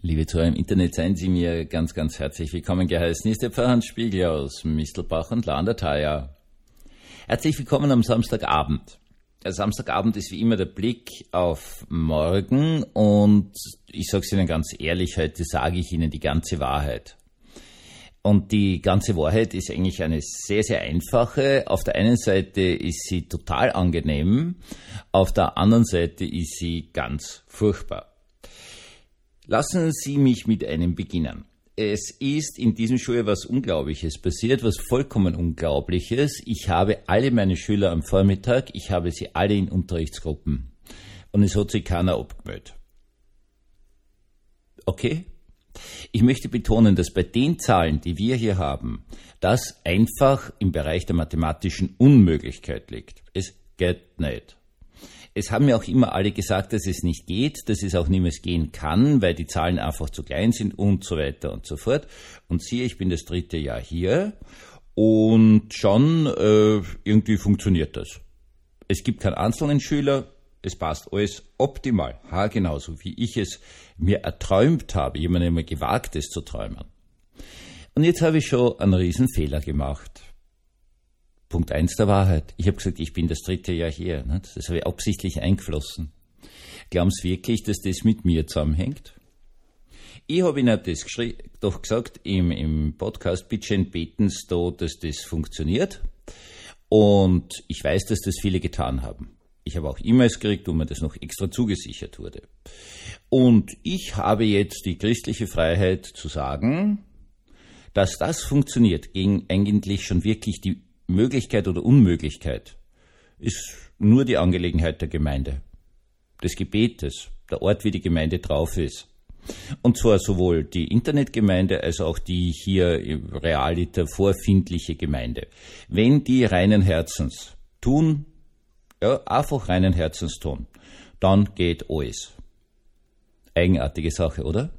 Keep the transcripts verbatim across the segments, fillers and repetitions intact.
Liebe Zuhörer im Internet, seien Sie mir ganz, ganz herzlich willkommen geheißen. Hier ist der Pfarrer Hans Spiegel aus Mistelbach und La an der Thaya. Herzlich willkommen am Samstagabend. Der Samstagabend ist wie immer der Blick auf morgen und ich sage es Ihnen ganz ehrlich, heute sage ich Ihnen die ganze Wahrheit. Und die ganze Wahrheit ist eigentlich eine sehr, sehr einfache. Auf der einen Seite ist sie total angenehm, auf der anderen Seite ist sie ganz furchtbar. Lassen Sie mich mit einem beginnen. Es ist in diesem Schuljahr was Unglaubliches passiert, was vollkommen Unglaubliches. Ich habe alle meine Schüler am Vormittag, ich habe sie alle in Unterrichtsgruppen. Und es hat sich keiner abgemeldet. Okay? Ich möchte betonen, dass bei den Zahlen, die wir hier haben, das einfach im Bereich der mathematischen Unmöglichkeit liegt. Es geht nicht. Es haben mir auch immer alle gesagt, dass es nicht geht, dass es auch niemals gehen kann, weil die Zahlen einfach zu klein sind und so weiter und so fort. Und siehe, ich bin das dritte Jahr hier und schon äh, irgendwie funktioniert das. Es gibt keinen einzelnen Schüler, es passt alles optimal, haargenau, so wie ich es mir erträumt habe. Jemand einmal gewagt, es zu träumen. Und jetzt habe ich schon einen riesen Fehler gemacht. Punkt eins der Wahrheit. Ich habe gesagt, ich bin das dritte Jahr hier. Nicht? Das habe ich absichtlich eingeflossen. Glauben Sie wirklich, dass das mit mir zusammenhängt? Ich habe Ihnen das doch gesagt im, im Podcast, bitte beten Sie da, dass das funktioniert. Und ich weiß, dass das viele getan haben. Ich habe auch E-Mails gekriegt, wo mir das noch extra zugesichert wurde. Und ich habe jetzt die christliche Freiheit zu sagen, dass das funktioniert, gegen eigentlich schon wirklich die Möglichkeit oder Unmöglichkeit ist nur die Angelegenheit der Gemeinde, des Gebetes, der Ort, wie die Gemeinde drauf ist. Und zwar sowohl die Internetgemeinde als auch die hier realiter vorfindliche Gemeinde. Wenn die reinen Herzens tun, ja, einfach reinen Herzens tun, dann geht alles. Eigenartige Sache, oder?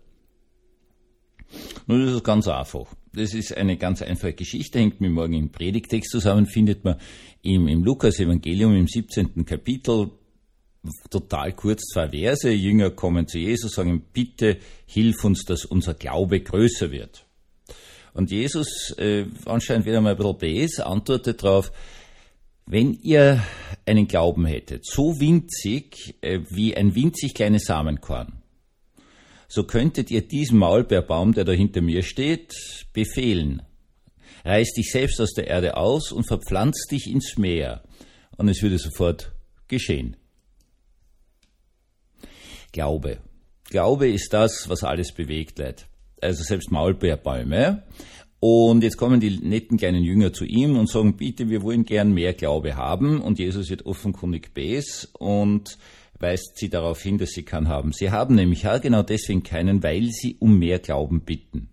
Nun, das ist ganz einfach. Das ist eine ganz einfache Geschichte, hängt mit morgen im Predigtext zusammen, findet man im, im Lukas-Evangelium im siebzehnten Kapitel, total kurz zwei Verse. Jünger kommen zu Jesus, sagen, bitte hilf uns, dass unser Glaube größer wird. Und Jesus, äh, anscheinend wieder mal ein bisschen bes, antwortet darauf, wenn ihr einen Glauben hättet, so winzig äh, wie ein winzig kleines Samenkorn, so könntet ihr diesem Maulbeerbaum, der da hinter mir steht, befehlen. Reiß dich selbst aus der Erde aus und verpflanz dich ins Meer. Und es würde sofort geschehen. Glaube. Glaube ist das, was alles bewegt, Leute. Also selbst Maulbeerbäume. Und jetzt kommen die netten kleinen Jünger zu ihm und sagen, bitte, wir wollen gern mehr Glaube haben. Und Jesus wird offenkundig bes und weist sie darauf hin, dass sie keinen haben. Sie haben nämlich ja genau deswegen keinen, weil sie um mehr Glauben bitten.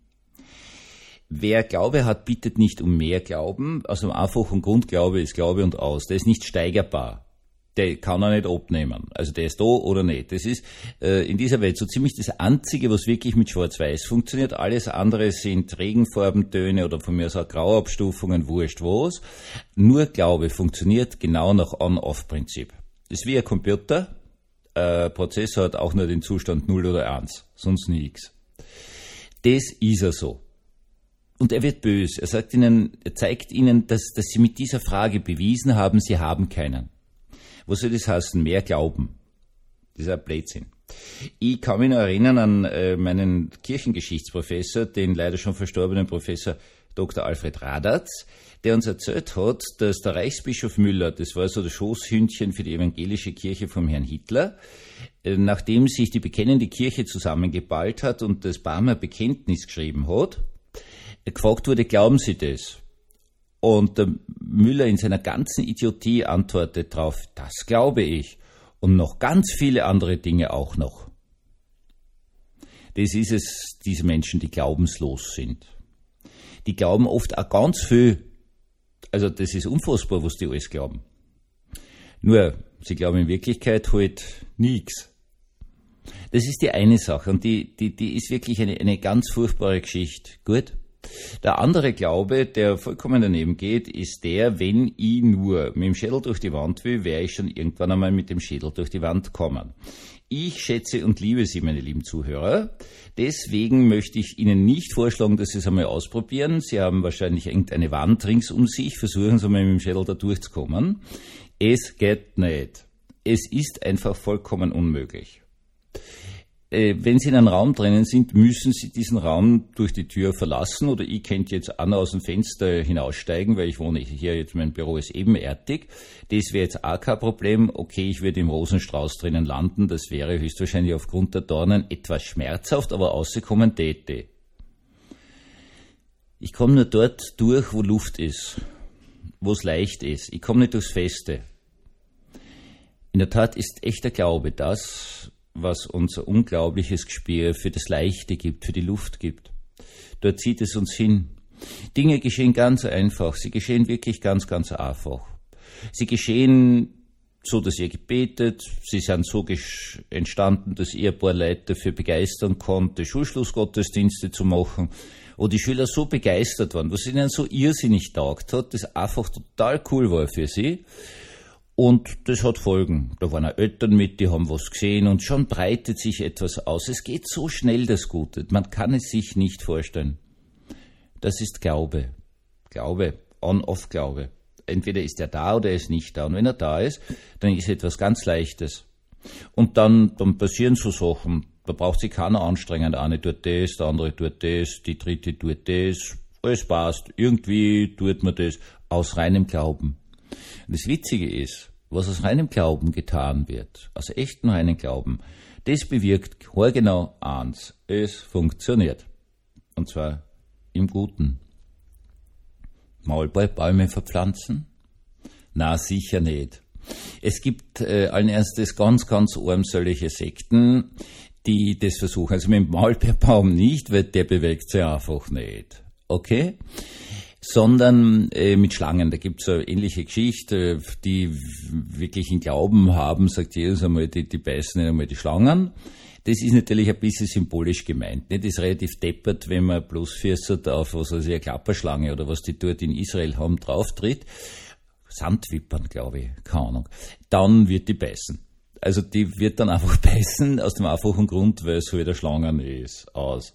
Wer Glaube hat, bittet nicht um mehr Glauben. Also einfach und Grundglaube ist Glaube und aus. Der ist nicht steigerbar. Der kann er nicht abnehmen. Also der ist da oder nicht. Das ist äh, in dieser Welt so ziemlich das Einzige, was wirklich mit Schwarz-Weiß funktioniert. Alles andere sind Regenfarbentöne oder von mir aus auch Grauabstufungen, wurscht was. Nur Glaube funktioniert genau nach On-Off-Prinzip. Das ist wie ein Computer. Äh, Prozessor hat auch nur den Zustand null oder eins, sonst nichts. Das ist er so. Und er wird böse. Er sagt ihnen, er zeigt ihnen, dass, dass sie mit dieser Frage bewiesen haben, sie haben keinen. Was soll das heißen? Mehr Glauben. Das ist ein Blödsinn. Ich kann mich noch erinnern an äh, meinen Kirchengeschichtsprofessor, den leider schon verstorbenen Professor Doktor Alfred Radatz, der uns erzählt hat, dass der Reichsbischof Müller, das war so das Schoßhündchen für die evangelische Kirche vom Herrn Hitler, nachdem sich die bekennende Kirche zusammengeballt hat und das Barmer Bekenntnis geschrieben hat, gefragt wurde, glauben Sie das? Und der Müller in seiner ganzen Idiotie antwortet darauf, das glaube ich. Und noch ganz viele andere Dinge auch noch. Das ist es, diese Menschen, die glaubenslos sind. Die glauben oft auch ganz viel. Also das ist unfassbar, was die alles glauben. Nur, sie glauben in Wirklichkeit halt nichts. Das ist die eine Sache und die, die, die ist wirklich eine, eine ganz furchtbare Geschichte. Gut? Der andere Glaube, der vollkommen daneben geht, ist der, wenn ich nur mit dem Schädel durch die Wand will, werde ich schon irgendwann einmal mit dem Schädel durch die Wand kommen. Ich schätze und liebe Sie, meine lieben Zuhörer. Deswegen möchte ich Ihnen nicht vorschlagen, dass Sie es einmal ausprobieren. Sie haben wahrscheinlich irgendeine Wand rings um sich. Versuchen Sie mal mit dem Schädel da durchzukommen. Es geht nicht. Es ist einfach vollkommen unmöglich. Äh, wenn Sie in einem Raum drinnen sind, müssen Sie diesen Raum durch die Tür verlassen, oder ich könnte jetzt auch noch aus dem Fenster hinaussteigen, weil ich wohne hier, jetzt mein Büro ist ebenerdig. Das wäre jetzt auch kein Problem. Okay, ich würde im Rosenstrauß drinnen landen, das wäre höchstwahrscheinlich aufgrund der Dornen etwas schmerzhaft, aber rauskommen täte. Ich komme nur dort durch, wo Luft ist, wo es leicht ist. Ich komme nicht durchs Feste. In der Tat ist echter Glaube das, was unser unglaubliches Gespür für das Leichte gibt, für die Luft gibt. Dort zieht es uns hin. Dinge geschehen ganz einfach. Sie geschehen wirklich ganz, ganz einfach. Sie geschehen so, dass ihr gebetet. Sie sind so entstanden, dass ihr ein paar Leute dafür begeistern konnte, Schulschlussgottesdienste zu machen. Wo die Schüler so begeistert waren, was ihnen so irrsinnig taugt hat, das einfach total cool war für sie. Und das hat Folgen. Da waren auch Eltern mit, die haben was gesehen, und schon breitet sich etwas aus. Es geht so schnell, das Gute. Man kann es sich nicht vorstellen. Das ist Glaube. Glaube, On-Off-Glaube. Entweder ist er da oder er ist nicht da. Und wenn er da ist, dann ist etwas ganz Leichtes. Und dann, dann passieren so Sachen. Da braucht sich keiner anstrengen. Der eine tut das, der andere tut das, die dritte tut das. Alles passt. Irgendwie tut man das aus reinem Glauben. Das Witzige ist, was aus reinem Glauben getan wird, aus echtem reinen Glauben, das bewirkt haargenau eins: es funktioniert. Und zwar im Guten. Maulbeerbäume verpflanzen? Na, sicher nicht. Es gibt äh, allen Ernstes ganz, ganz armselige Sekten, die das versuchen. Also mit dem Maulbeerbaum nicht, weil der bewegt sich einfach nicht. Okay? Sondern äh, mit Schlangen. Da gibt's eine ähnliche Geschichte, die wirklich einen Glauben haben, sagt Jesus einmal, die, die beißen nicht einmal die Schlangen. Das ist natürlich ein bisschen symbolisch gemeint. Nicht? Das ist relativ deppert, wenn man bloß vierzert auf, was weiß ich, eine Klapperschlange oder was die dort in Israel haben, drauftritt. Sandwippern, glaube ich, keine Ahnung. Dann wird die beißen. Also die wird dann einfach beißen, aus dem einfachen Grund, weil es halt eine Schlange ist, aus.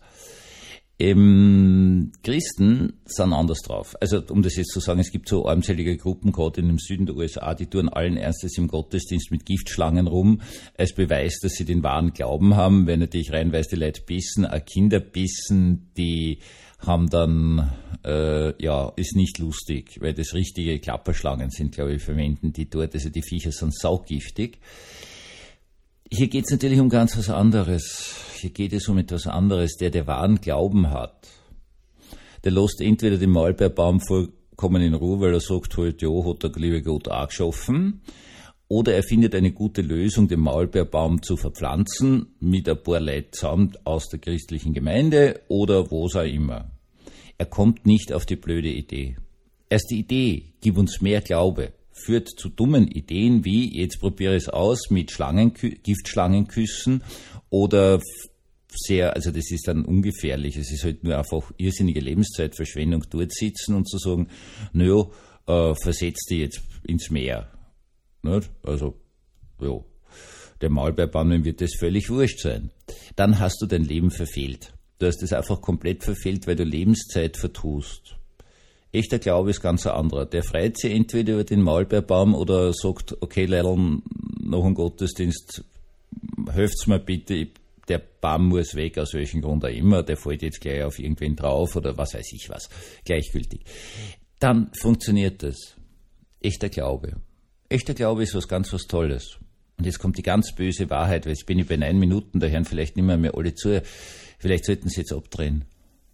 Ähm, Christen sind anders drauf. Also um das jetzt zu sagen, es gibt so armselige Gruppen, gerade in dem Süden der U S A, die tun allen Ernstes im Gottesdienst mit Giftschlangen rum, als Beweis, dass sie den wahren Glauben haben, weil natürlich reinweise die Leute bissen, auch Kinder bissen, die haben dann, äh, ja, ist nicht lustig, weil das richtige Klapperschlangen sind, glaube ich, verwenden die dort, also die Viecher sind saugiftig. Hier geht es natürlich um ganz was anderes. Hier geht es um etwas anderes. Der, der wahren Glauben hat, der lässt entweder den Maulbeerbaum vollkommen in Ruhe, weil er sagt halt, ja, hat der liebe Gott auch geschaffen, oder er findet eine gute Lösung, den Maulbeerbaum zu verpflanzen, mit ein paar Leuten zusammen aus der christlichen Gemeinde oder wo auch immer. Er kommt nicht auf die blöde Idee. Erst die Idee, gib uns mehr Glaube, führt zu dummen Ideen wie, jetzt probiere es aus mit Schlangen, Giftschlangenküssen oder sehr, also das ist dann ungefährlich, es ist halt nur einfach irrsinnige Lebenszeitverschwendung, dort sitzen und zu sagen, naja, äh, versetz dich jetzt ins Meer. Nicht? Also, ja, der Maulbeerbaum wird das völlig wurscht sein. Dann hast du dein Leben verfehlt. Du hast es einfach komplett verfehlt, weil du Lebenszeit vertust. Echter Glaube ist ganz ein anderer. Der freut sich entweder über den Maulbeerbaum oder sagt, okay, Leilon, nach dem Gottesdienst, helft's mir bitte, der Baum muss weg, aus welchem Grund auch immer, der fällt jetzt gleich auf irgendwen drauf oder was weiß ich was, gleichgültig. Dann funktioniert das. Echter Glaube. Echter Glaube ist was ganz was Tolles. Und jetzt kommt die ganz böse Wahrheit, weil jetzt bin ich bei neun Minuten, da hören vielleicht nicht mehr, mehr alle zu, vielleicht sollten sie jetzt abdrehen.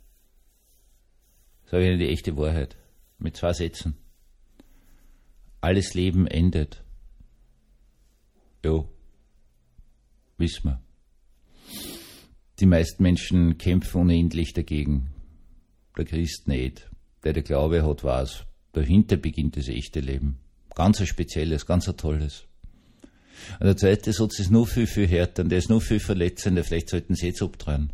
Sage ich Ihnen die echte Wahrheit. Mit zwei Sätzen. Alles Leben endet. Jo. Wissen wir. Die meisten Menschen kämpfen unendlich dagegen. Der Christ nicht. Der der Glaube hat, weiß. Dahinter beginnt das echte Leben. Ganz ein spezielles, ganz ein tolles. Und der zweite Satz ist nur viel, viel härter und der ist nur viel verletzender. Vielleicht sollten Sie jetzt abdrehen.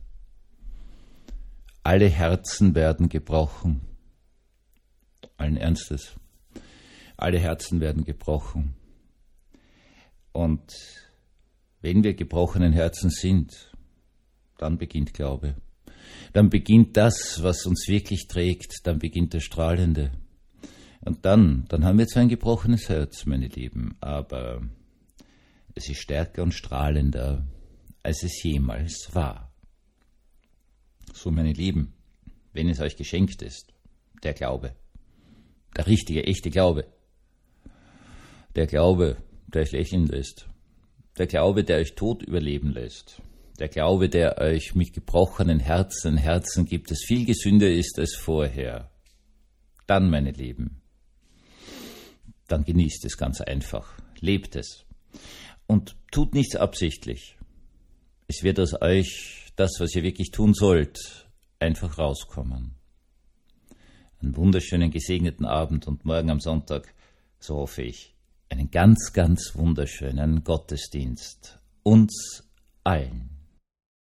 Alle Herzen werden gebrochen. Allen Ernstes. Alle Herzen werden gebrochen. Und Wenn wir gebrochenen Herzen sind, dann beginnt Glaube. Dann beginnt das, was uns wirklich trägt, dann beginnt das Strahlende. Und dann, dann haben wir zwar ein gebrochenes Herz, meine Lieben, aber es ist stärker und strahlender, als es jemals war. So, meine Lieben, wenn es euch geschenkt ist, der Glaube, der richtige, echte Glaube, der Glaube, der euch lächeln lässt, der Glaube, der euch Tod überleben lässt, der Glaube, der euch mit gebrochenen Herzen Herzen gibt, das viel gesünder ist als vorher, dann, meine Lieben, dann genießt es ganz einfach, lebt es und tut nichts absichtlich. Es wird aus euch das, was ihr wirklich tun sollt, einfach rauskommen. Einen wunderschönen, gesegneten Abend und morgen am Sonntag, so hoffe ich, einen ganz, ganz wunderschönen Gottesdienst uns allen.